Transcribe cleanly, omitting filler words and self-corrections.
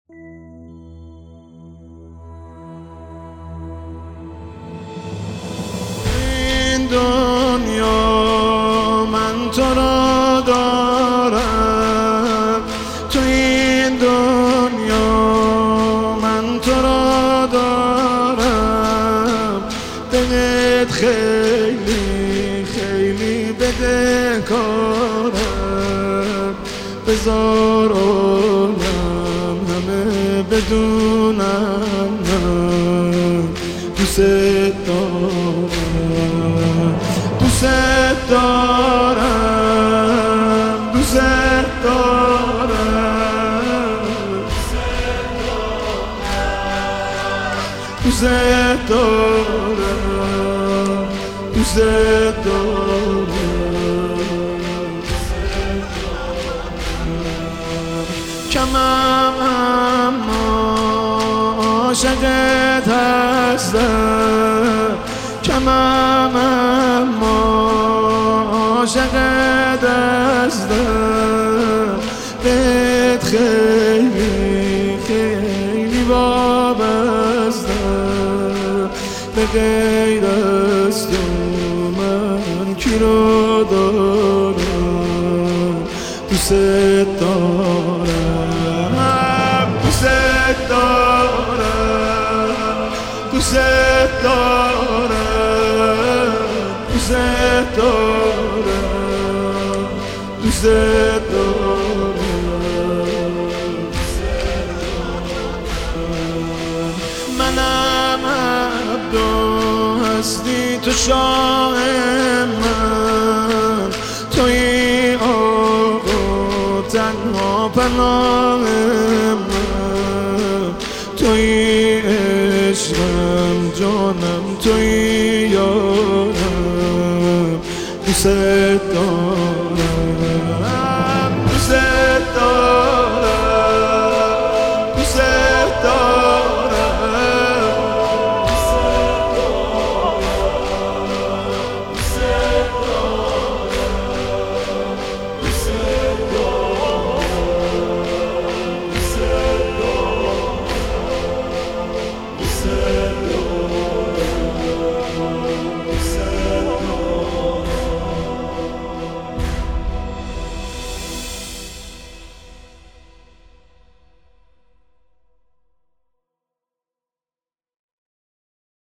این دنیا من تو را دارم، تو این دنیا من تو را دارم. دلت خیلی خیلی بدهکارم، بذار عالم همه بدونم من دوست دارم، دوست دارم، دوست دارم، دوست دارم، دوست دارم. کمم اما عاشقت هستم، کمم اما عاشقت هستم. بهت خیلی خیلی وابستم، به غیر از تو من کی رو دارم. دوست دارم، دوست دارم، دوست دارم، دوست دارم، دوست دارم. منم عبد و هستی تو شاه من، توی آقا تنها پناه من، توی عشقم جانم، توی یارم. دوست دارم،